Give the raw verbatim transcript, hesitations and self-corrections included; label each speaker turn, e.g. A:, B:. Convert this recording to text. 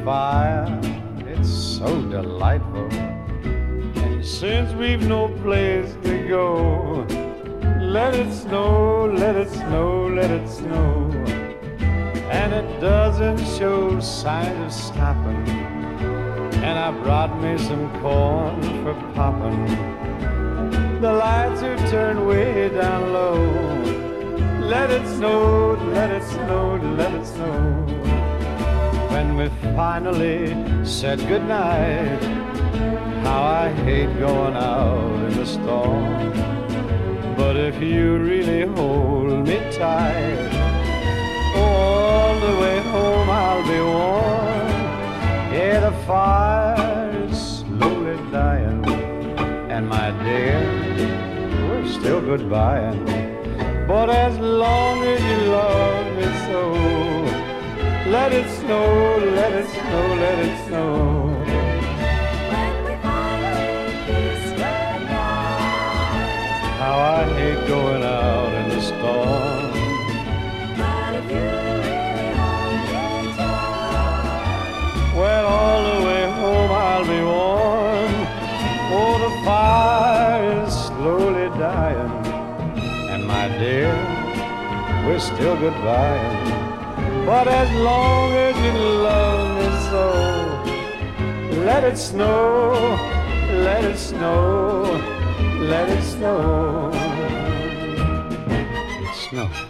A: fire, it's so delightful. And since we've no place to go, let it snow, let it snow, let it snow. And it doesn't show signs of stopping. And I brought me some corn for popping. The lights are turned way down low. Let it snow, let it snow, let it snow. When we finally said goodnight, how I hate going out in the storm. But if you really hold me tight, all the way home I'll be warm. Yeah, the fire is slowly dying, and my dear, we're still goodbying. But as long as you love me so, let it snow, let it snow, let it snow.
B: When we finally kiss goodnight,
A: How I hate going out in the storm.
B: but if you really hold me tight,
A: Well, all the way home I'll be warm. Oh, the fire is slowly dying, and my dear, we're still goodbying. But as long as you love me so, let it snow, let it snow, let it snow. Snow.